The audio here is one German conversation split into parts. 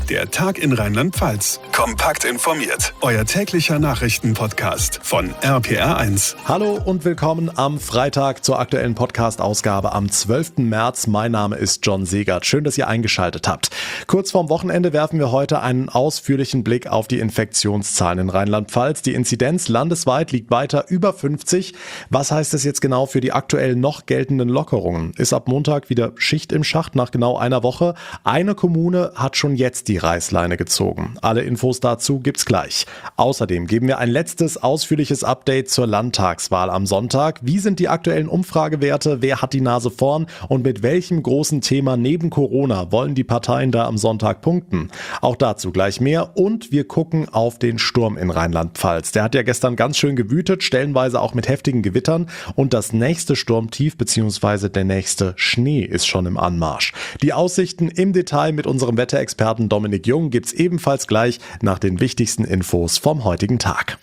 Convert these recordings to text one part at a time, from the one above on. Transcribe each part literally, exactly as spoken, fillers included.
Der Tag in Rheinland-Pfalz. Kompakt informiert. Euer täglicher Nachrichtenpodcast von R P R eins. Hallo und willkommen am Freitag zur aktuellen Podcast-Ausgabe am zwölften März. Mein Name ist John Segert. Schön, dass ihr eingeschaltet habt. Kurz vorm Wochenende werfen wir heute einen ausführlichen Blick auf die Infektionszahlen in Rheinland-Pfalz. Die Inzidenz landesweit liegt weiter über fünfzig. Was heißt das jetzt genau für die aktuell noch geltenden Lockerungen? Ist ab Montag wieder Schicht im Schacht nach genau einer Woche. Eine Kommune hat schon jetzt die Reißleine gezogen. Alle Infos dazu gibt's gleich. Außerdem geben wir ein letztes ausführliches Update zur Landtagswahl am Sonntag. Wie sind die aktuellen Umfragewerte? Wer hat die Nase vorn? Und mit welchem großen Thema neben Corona wollen die Parteien da am Sonntag punkten? Auch dazu gleich mehr. Und wir gucken auf den Sturm in Rheinland-Pfalz. Der hat ja gestern ganz schön gewütet, stellenweise auch mit heftigen Gewittern. Und das nächste Sturmtief bzw. der nächste Schnee ist schon im Anmarsch. Die Aussichten im Detail mit unserem Wetterexperten Dominik Jung gibt's ebenfalls gleich nach den wichtigsten Infos vom heutigen Tag.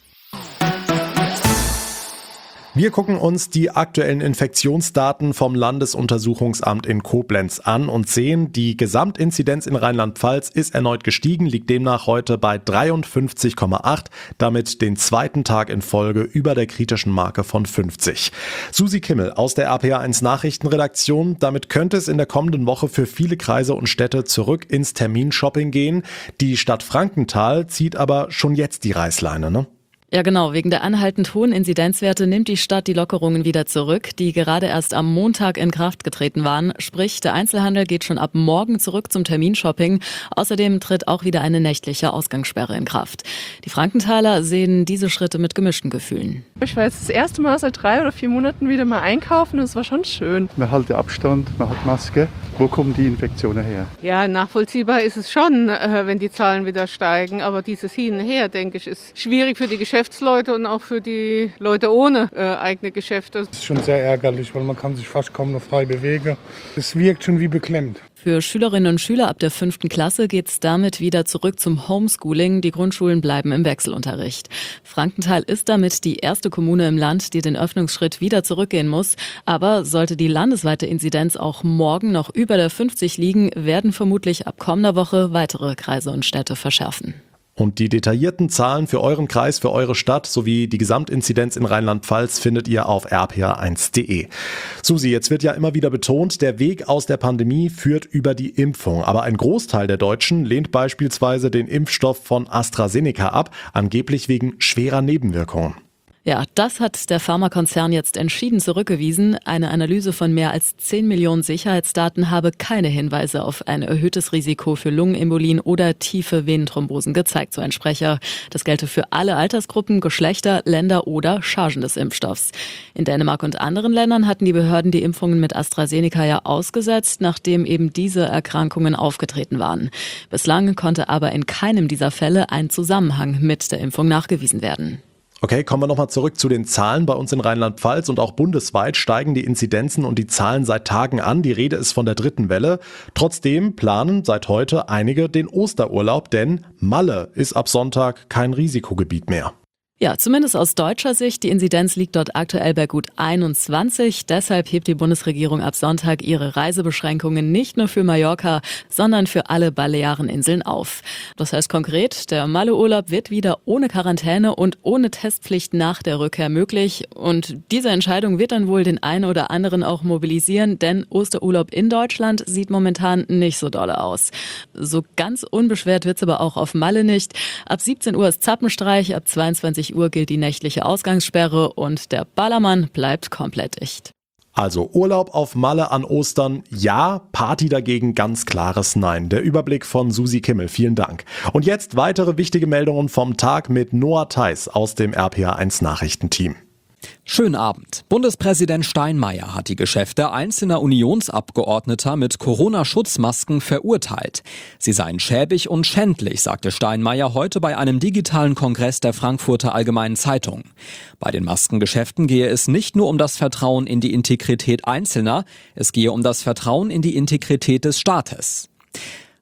Wir gucken uns die aktuellen Infektionsdaten vom Landesuntersuchungsamt in Koblenz an und sehen, die Gesamtinzidenz in Rheinland-Pfalz ist erneut gestiegen, liegt demnach heute bei dreiundfünfzig Komma acht, damit den zweiten Tag in Folge über der kritischen Marke von fünfzig. Susi Kimmel aus der R P R eins Nachrichtenredaktion, damit könnte es in der kommenden Woche für viele Kreise und Städte zurück ins Terminshopping gehen. Die Stadt Frankenthal zieht aber schon jetzt die Reißleine, ne? Ja genau, wegen der anhaltend hohen Inzidenzwerte nimmt die Stadt die Lockerungen wieder zurück, die gerade erst am Montag in Kraft getreten waren. Sprich, der Einzelhandel geht schon ab morgen zurück zum Terminshopping. Außerdem tritt auch wieder eine nächtliche Ausgangssperre in Kraft. Die Frankenthaler sehen diese Schritte mit gemischten Gefühlen. Ich war jetzt das erste Mal seit drei oder vier Monaten wieder mal einkaufen und es war schon schön. Man hält Abstand, man hat Maske. Wo kommen die Infektionen her? Ja, nachvollziehbar ist es schon, wenn die Zahlen wieder steigen. Aber dieses Hin und Her, denke ich, ist schwierig für die Geschäftsleute und auch für die Leute ohne äh, eigene Geschäfte. Das ist schon sehr ärgerlich, weil man kann sich fast kaum noch frei bewegen. Es wirkt schon wie beklemmt. Für Schülerinnen und Schüler ab der fünften Klasse geht's damit wieder zurück zum Homeschooling. Die Grundschulen bleiben im Wechselunterricht. Frankenthal ist damit die erste Kommune im Land, die den Öffnungsschritt wieder zurückgehen muss. Aber sollte die landesweite Inzidenz auch morgen noch über der fünfzig liegen, werden vermutlich ab kommender Woche weitere Kreise und Städte verschärfen. Und die detaillierten Zahlen für euren Kreis, für eure Stadt sowie die Gesamtinzidenz in Rheinland-Pfalz findet ihr auf r p r eins punkt de. Susi, jetzt wird ja immer wieder betont, der Weg aus der Pandemie führt über die Impfung. Aber ein Großteil der Deutschen lehnt beispielsweise den Impfstoff von AstraZeneca ab, angeblich wegen schwerer Nebenwirkungen. Ja, das hat der Pharmakonzern jetzt entschieden zurückgewiesen. Eine Analyse von mehr als zehn Millionen Sicherheitsdaten habe keine Hinweise auf ein erhöhtes Risiko für Lungenembolien oder tiefe Venenthrombosen gezeigt, so ein Sprecher. Das gelte für alle Altersgruppen, Geschlechter, Länder oder Chargen des Impfstoffs. In Dänemark und anderen Ländern hatten die Behörden die Impfungen mit AstraZeneca ja ausgesetzt, nachdem eben diese Erkrankungen aufgetreten waren. Bislang konnte aber in keinem dieser Fälle ein Zusammenhang mit der Impfung nachgewiesen werden. Okay, kommen wir nochmal zurück zu den Zahlen. Bei uns in Rheinland-Pfalz und auch bundesweit steigen die Inzidenzen und die Zahlen seit Tagen an. Die Rede ist von der dritten Welle. Trotzdem planen seit heute einige den Osterurlaub, denn Malle ist ab Sonntag kein Risikogebiet mehr. Ja, zumindest aus deutscher Sicht. Die Inzidenz liegt dort aktuell bei gut einundzwanzig. Deshalb hebt die Bundesregierung ab Sonntag ihre Reisebeschränkungen nicht nur für Mallorca, sondern für alle Baleareninseln auf. Das heißt konkret, der Malle-Urlaub wird wieder ohne Quarantäne und ohne Testpflicht nach der Rückkehr möglich. Und diese Entscheidung wird dann wohl den einen oder anderen auch mobilisieren, denn Osterurlaub in Deutschland sieht momentan nicht so dolle aus. So ganz unbeschwert wird's aber auch auf Malle nicht. Ab siebzehn Uhr ist Zappenstreich, ab zweiundzwanzig Uhr gilt die nächtliche Ausgangssperre und der Ballermann bleibt komplett dicht. Also Urlaub auf Malle an Ostern, ja, Party dagegen ganz klares Nein. Der Überblick von Susi Kimmel, vielen Dank. Und jetzt weitere wichtige Meldungen vom Tag mit Noah Theis aus dem R P R eins Nachrichtenteam. Schönen Abend. Bundespräsident Steinmeier hat die Geschäfte einzelner Unionsabgeordneter mit Corona-Schutzmasken verurteilt. Sie seien schäbig und schändlich, sagte Steinmeier heute bei einem digitalen Kongress der Frankfurter Allgemeinen Zeitung. Bei den Maskengeschäften gehe es nicht nur um das Vertrauen in die Integrität Einzelner, es gehe um das Vertrauen in die Integrität des Staates.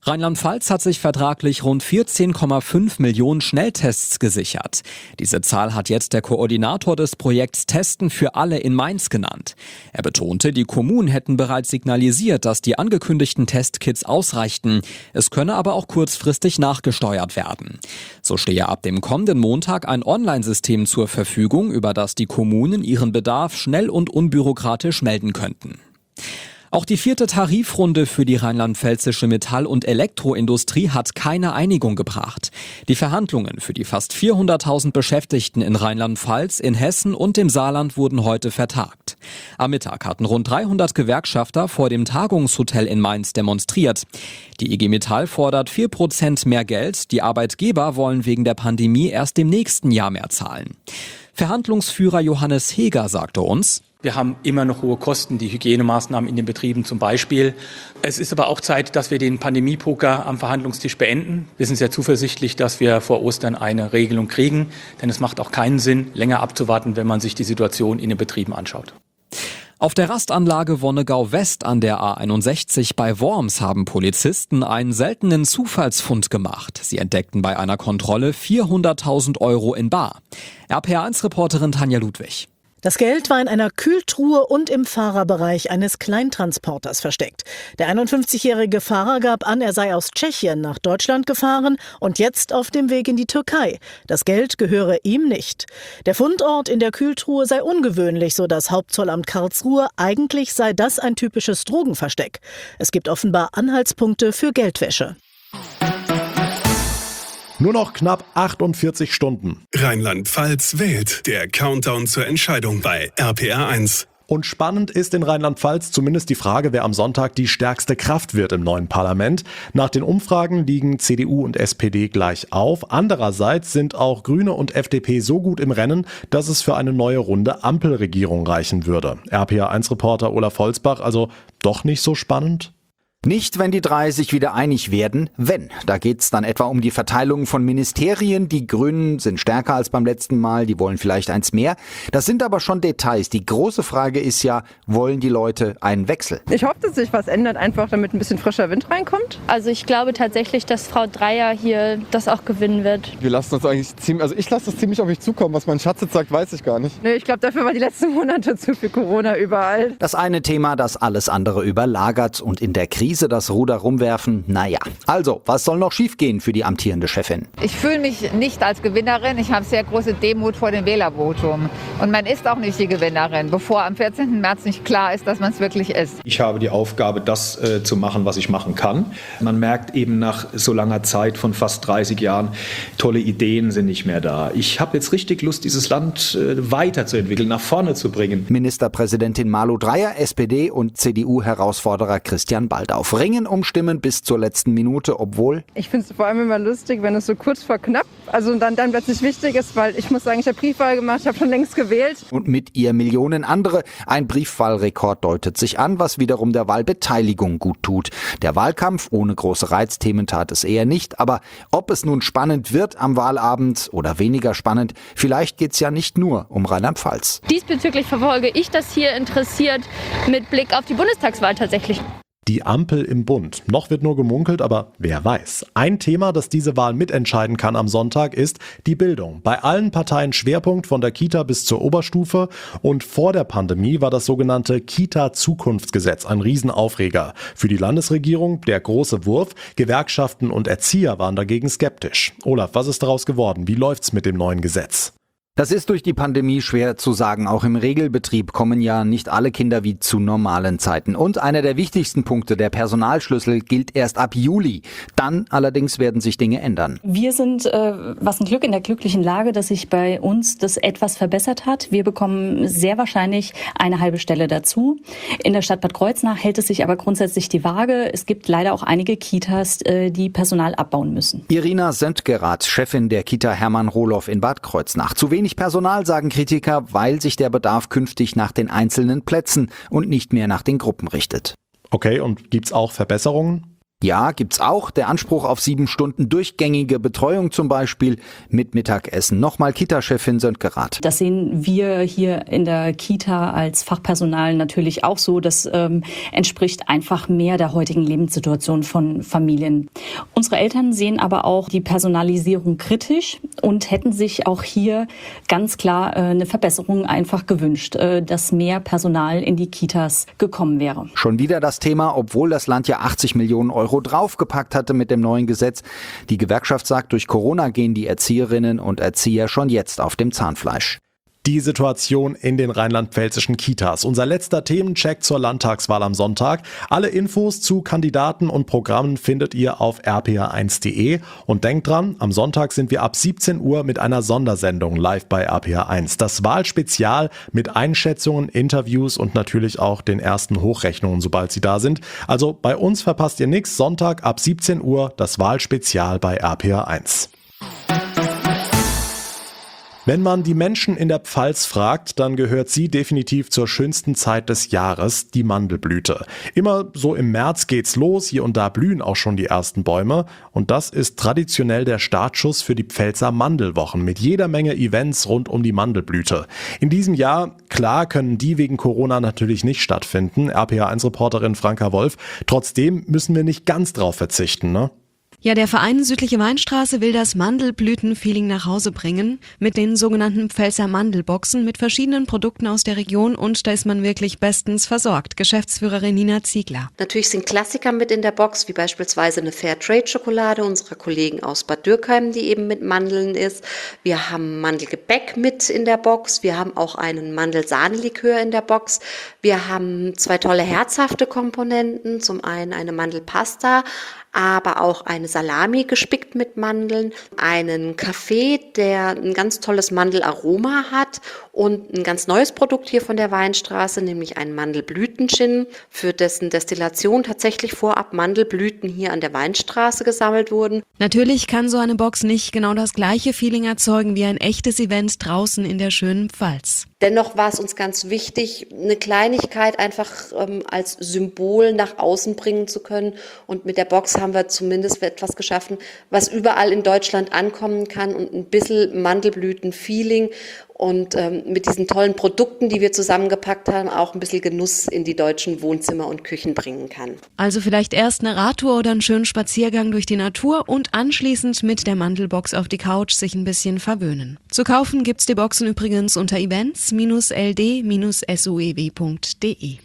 Rheinland-Pfalz hat sich vertraglich rund vierzehn Komma fünf Millionen Schnelltests gesichert. Diese Zahl hat jetzt der Koordinator des Projekts Testen für alle in Mainz genannt. Er betonte, die Kommunen hätten bereits signalisiert, dass die angekündigten Testkits ausreichten. Es könne aber auch kurzfristig nachgesteuert werden. So stehe ab dem kommenden Montag ein Online-System zur Verfügung, über das die Kommunen ihren Bedarf schnell und unbürokratisch melden könnten. Auch die vierte Tarifrunde für die rheinland-pfälzische Metall- und Elektroindustrie hat keine Einigung gebracht. Die Verhandlungen für die fast vierhunderttausend Beschäftigten in Rheinland-Pfalz, in Hessen und dem Saarland wurden heute vertagt. Am Mittag hatten rund dreihundert Gewerkschafter vor dem Tagungshotel in Mainz demonstriert. Die I G Metall fordert vier Prozent mehr Geld, die Arbeitgeber wollen wegen der Pandemie erst im nächsten Jahr mehr zahlen. Verhandlungsführer Johannes Heger sagte uns: Wir haben immer noch hohe Kosten, die Hygienemaßnahmen in den Betrieben zum Beispiel. Es ist aber auch Zeit, dass wir den Pandemie-Poker am Verhandlungstisch beenden. Wir sind sehr zuversichtlich, dass wir vor Ostern eine Regelung kriegen, denn es macht auch keinen Sinn, länger abzuwarten, wenn man sich die Situation in den Betrieben anschaut. Auf der Rastanlage Wonnegau West an der A einundsechzig bei Worms haben Polizisten einen seltenen Zufallsfund gemacht. Sie entdeckten bei einer Kontrolle vierhunderttausend Euro in bar. R P A eins Reporterin Tanja Ludwig. Das Geld war in einer Kühltruhe und im Fahrerbereich eines Kleintransporters versteckt. Der einundfünfzigjährige Fahrer gab an, er sei aus Tschechien nach Deutschland gefahren und jetzt auf dem Weg in die Türkei. Das Geld gehöre ihm nicht. Der Fundort in der Kühltruhe sei ungewöhnlich, so das Hauptzollamt Karlsruhe. Eigentlich sei das ein typisches Drogenversteck. Es gibt offenbar Anhaltspunkte für Geldwäsche. Nur noch knapp achtundvierzig Stunden. Rheinland-Pfalz wählt. Der Countdown zur Entscheidung bei R P R eins. Und spannend ist in Rheinland-Pfalz zumindest die Frage, wer am Sonntag die stärkste Kraft wird im neuen Parlament. Nach den Umfragen liegen C D U und S P D gleich auf. Andererseits sind auch Grüne und F D P so gut im Rennen, dass es für eine neue Runde Ampelregierung reichen würde. R P R eins Reporter Olaf Holzbach, also doch nicht so spannend? Nicht, wenn die drei sich wieder einig werden, wenn. Da geht's dann etwa um die Verteilung von Ministerien. Die Grünen sind stärker als beim letzten Mal, die wollen vielleicht eins mehr. Das sind aber schon Details. Die große Frage ist ja, wollen die Leute einen Wechsel? Ich hoffe, dass sich was ändert, einfach damit ein bisschen frischer Wind reinkommt. Also ich glaube tatsächlich, dass Frau Dreyer hier das auch gewinnen wird. Wir lassen uns eigentlich ziemlich, also ich lasse das ziemlich auf mich zukommen. Was mein Schatz jetzt sagt, weiß ich gar nicht. Nee, ich glaube, dafür war die letzten Monate zu viel Corona überall. Das eine Thema, das alles andere überlagert und in der Krise das Ruder rumwerfen, naja. Also, was soll noch schiefgehen für die amtierende Chefin? Ich fühle mich nicht als Gewinnerin. Ich habe sehr große Demut vor dem Wählervotum. Und man ist auch nicht die Gewinnerin, bevor am vierzehnten März nicht klar ist, dass man es wirklich ist. Ich habe die Aufgabe, das äh, zu machen, was ich machen kann. Man merkt eben nach so langer Zeit von fast dreißig Jahren, tolle Ideen sind nicht mehr da. Ich habe jetzt richtig Lust, dieses Land äh, weiterzuentwickeln, nach vorne zu bringen. Ministerpräsidentin Malu Dreyer, S P D und C D U-Herausforderer Christian Baldauf ringen um Stimmen bis zur letzten Minute, obwohl... Ich finde es vor allem immer lustig, wenn es so kurz vor knapp, also dann, dann plötzlich wichtig ist, weil ich muss sagen, ich habe Briefwahl gemacht, ich habe schon längst gewählt. Und mit ihr Millionen andere. Ein Briefwahlrekord deutet sich an, was wiederum der Wahlbeteiligung gut tut. Der Wahlkampf ohne große Reizthemen tat es eher nicht, aber ob es nun spannend wird am Wahlabend oder weniger spannend, vielleicht geht es ja nicht nur um Rheinland-Pfalz. Diesbezüglich verfolge ich das hier interessiert mit Blick auf die Bundestagswahl tatsächlich. Die Ampel im Bund. Noch wird nur gemunkelt, aber wer weiß. Ein Thema, das diese Wahl mitentscheiden kann am Sonntag, ist die Bildung. Bei allen Parteien Schwerpunkt von der Kita bis zur Oberstufe. Und vor der Pandemie war das sogenannte Kita-Zukunftsgesetz ein Riesenaufreger. Für die Landesregierung der große Wurf. Gewerkschaften und Erzieher waren dagegen skeptisch. Olaf, was ist daraus geworden? Wie läuft's mit dem neuen Gesetz? Das ist durch die Pandemie schwer zu sagen. Auch im Regelbetrieb kommen ja nicht alle Kinder wie zu normalen Zeiten. Und einer der wichtigsten Punkte, der Personalschlüssel, gilt erst ab Juli. Dann allerdings werden sich Dinge ändern. Wir sind, äh, was ein Glück, in der glücklichen Lage, dass sich bei uns das etwas verbessert hat. Wir bekommen sehr wahrscheinlich eine halbe Stelle dazu. In der Stadt Bad Kreuznach hält es sich aber grundsätzlich die Waage. Es gibt leider auch einige Kitas, äh, die Personal abbauen müssen. Irina Söntgerath, Chefin der Kita Hermann Rohloff in Bad Kreuznach. Zu wenig Personal, sagen Kritiker, weil sich der Bedarf künftig nach den einzelnen Plätzen und nicht mehr nach den Gruppen richtet. Okay, und gibt's auch Verbesserungen? Ja, gibt's auch. Der Anspruch auf sieben Stunden durchgängige Betreuung zum Beispiel mit Mittagessen. Nochmal Kita-Chefin Sönke Rath. Das sehen wir hier in der Kita als Fachpersonal natürlich auch so. Das ähm, entspricht einfach mehr der heutigen Lebenssituation von Familien. Unsere Eltern sehen aber auch die Personalisierung kritisch und hätten sich auch hier ganz klar äh, eine Verbesserung einfach gewünscht, äh, dass mehr Personal in die Kitas gekommen wäre. Schon wieder das Thema, obwohl das Land ja achtzig Millionen Euro draufgepackt hatte mit dem neuen Gesetz. Die Gewerkschaft sagt, durch Corona gehen die Erzieherinnen und Erzieher schon jetzt auf dem Zahnfleisch. Die Situation in den rheinland-pfälzischen Kitas. Unser letzter Themencheck zur Landtagswahl am Sonntag. Alle Infos zu Kandidaten und Programmen findet ihr auf r p r eins punkt d e. Und denkt dran, am Sonntag sind wir ab siebzehn Uhr mit einer Sondersendung live bei R P R eins. Das Wahlspezial mit Einschätzungen, Interviews und natürlich auch den ersten Hochrechnungen, sobald sie da sind. Also bei uns verpasst ihr nichts. Sonntag ab siebzehn Uhr das Wahlspezial bei R P R eins. Wenn man die Menschen in der Pfalz fragt, dann gehört sie definitiv zur schönsten Zeit des Jahres, die Mandelblüte. Immer so im März geht's los, hier und da blühen auch schon die ersten Bäume. Und das ist traditionell der Startschuss für die Pfälzer Mandelwochen mit jeder Menge Events rund um die Mandelblüte. In diesem Jahr, klar, können die wegen Corona natürlich nicht stattfinden. R P R eins Reporterin Franka Wolf. Trotzdem müssen wir nicht ganz drauf verzichten, ne? Ja, der Verein Südliche Weinstraße will das Mandelblütenfeeling nach Hause bringen mit den sogenannten Pfälzer Mandelboxen mit verschiedenen Produkten aus der Region und da ist man wirklich bestens versorgt. Geschäftsführerin Nina Ziegler. Natürlich sind Klassiker mit in der Box, wie beispielsweise eine Fairtrade-Schokolade unserer Kollegen aus Bad Dürkheim, die eben mit Mandeln ist. Wir haben Mandelgebäck mit in der Box. Wir haben auch einen Mandelsahnelikör in der Box. Wir haben zwei tolle herzhafte Komponenten. Zum einen eine Mandelpasta, aber auch eine Salami gespickt mit Mandeln, einen Kaffee, der ein ganz tolles Mandelaroma hat und ein ganz neues Produkt hier von der Weinstraße, nämlich ein Mandelblüten-Gin, für dessen Destillation tatsächlich vorab Mandelblüten hier an der Weinstraße gesammelt wurden. Natürlich kann so eine Box nicht genau das gleiche Feeling erzeugen wie ein echtes Event draußen in der schönen Pfalz. Dennoch war es uns ganz wichtig, eine Kleinigkeit einfach ähm, als Symbol nach außen bringen zu können. Und mit der Box haben wir zumindest etwas geschaffen, was überall in Deutschland ankommen kann und ein bisschen Mandelblüten-Feeling und ähm, mit diesen tollen Produkten, die wir zusammengepackt haben, auch ein bisschen Genuss in die deutschen Wohnzimmer und Küchen bringen kann. Also vielleicht erst eine Radtour oder einen schönen Spaziergang durch die Natur und anschließend mit der Mandelbox auf die Couch sich ein bisschen verwöhnen. Zu kaufen gibt's die Boxen übrigens unter events l d s u e w punkt d e.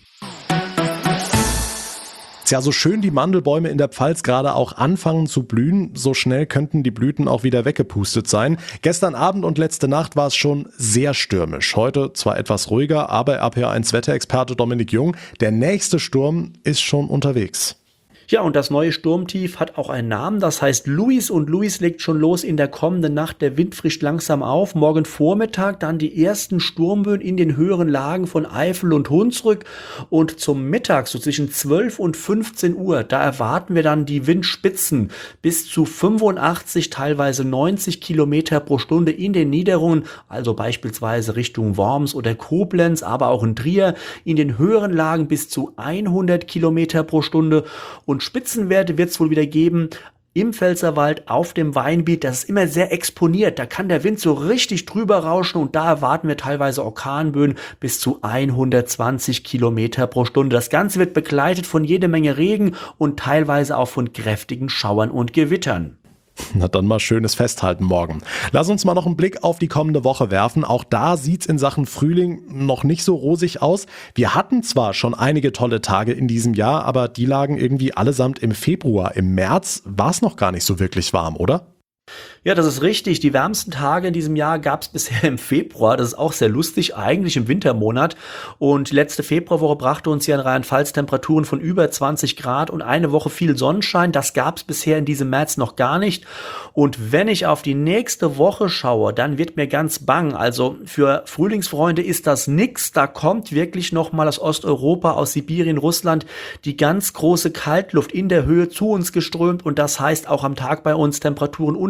Ja, so schön die Mandelbäume in der Pfalz gerade auch anfangen zu blühen, so schnell könnten die Blüten auch wieder weggepustet sein. Gestern Abend und letzte Nacht war es schon sehr stürmisch. Heute zwar etwas ruhiger, aber R P R eins Wetterexperte Dominik Jung, der nächste Sturm ist schon unterwegs. Ja, und das neue Sturmtief hat auch einen Namen, das heißt Luis, und Luis legt schon los in der kommenden Nacht. Der Wind frischt langsam auf. Morgen Vormittag dann die ersten Sturmböen in den höheren Lagen von Eifel und Hunsrück, und zum Mittag, so zwischen zwölf und fünfzehn Uhr, da erwarten wir dann die Windspitzen bis zu fünfundachtzig, teilweise neunzig Kilometer pro Stunde in den Niederungen, also beispielsweise Richtung Worms oder Koblenz, aber auch in Trier, in den höheren Lagen bis zu hundert Kilometer pro Stunde. Und Spitzenwerte wird es wohl wieder geben im Pfälzerwald, auf dem Weinbiet. Das ist immer sehr exponiert. Da kann der Wind so richtig drüber rauschen und da erwarten wir teilweise Orkanböen bis zu hundertzwanzig Kilometer pro Stunde. Das Ganze wird begleitet von jede Menge Regen und teilweise auch von kräftigen Schauern und Gewittern. Na dann mal schönes Festhalten morgen. Lass uns mal noch einen Blick auf die kommende Woche werfen. Auch da sieht's in Sachen Frühling noch nicht so rosig aus. Wir hatten zwar schon einige tolle Tage in diesem Jahr, aber die lagen irgendwie allesamt im Februar. Im März war es noch gar nicht so wirklich warm, oder? Ja, das ist richtig. Die wärmsten Tage in diesem Jahr gab es bisher im Februar. Das ist auch sehr lustig, eigentlich im Wintermonat. Und die letzte Februarwoche brachte uns hier in Rheinland-Pfalz Temperaturen von über zwanzig Grad und eine Woche viel Sonnenschein. Das gab es bisher in diesem März noch gar nicht. Und wenn ich auf die nächste Woche schaue, dann wird mir ganz bang. Also für Frühlingsfreunde ist das nix. Da kommt wirklich nochmal aus Osteuropa, aus Sibirien, Russland, die ganz große Kaltluft in der Höhe zu uns geströmt. Und das heißt auch am Tag bei uns Temperaturen unter zehn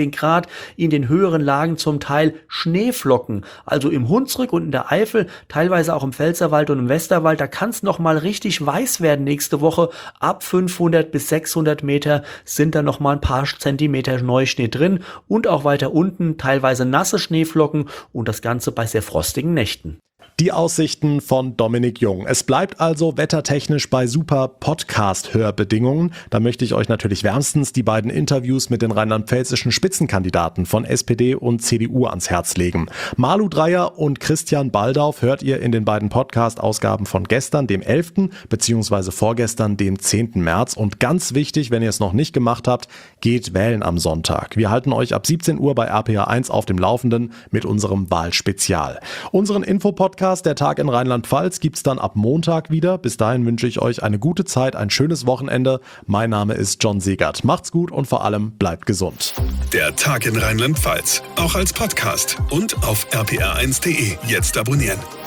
achtzehn Grad, in den höheren Lagen zum Teil Schneeflocken. Also im Hunsrück und in der Eifel, teilweise auch im Pfälzerwald und im Westerwald, da kann es nochmal richtig weiß werden nächste Woche. Ab fünfhundert bis sechshundert Meter sind da nochmal ein paar Zentimeter Neuschnee drin und auch weiter unten teilweise nasse Schneeflocken und das Ganze bei sehr frostigen Nächten. Die Aussichten von Dominik Jung. Es bleibt also wettertechnisch bei super Podcast-Hörbedingungen. Da möchte ich euch natürlich wärmstens die beiden Interviews mit den rheinland-pfälzischen Spitzenkandidaten von S P D und C D U ans Herz legen. Malu Dreyer und Christian Baldauf hört ihr in den beiden Podcast-Ausgaben von gestern, dem elften beziehungsweise vorgestern, dem zehnten März. Und ganz wichtig, wenn ihr es noch nicht gemacht habt, geht wählen am Sonntag. Wir halten euch ab siebzehn Uhr bei R P R eins auf dem Laufenden mit unserem Wahlspezial. Unseren Infopodcast Der Tag in Rheinland-Pfalz gibt's dann ab Montag wieder. Bis dahin wünsche ich euch eine gute Zeit, ein schönes Wochenende. Mein Name ist John Segert. Macht's gut und vor allem bleibt gesund. Der Tag in Rheinland-Pfalz, auch als Podcast und auf r p r eins punkt d e. Jetzt abonnieren.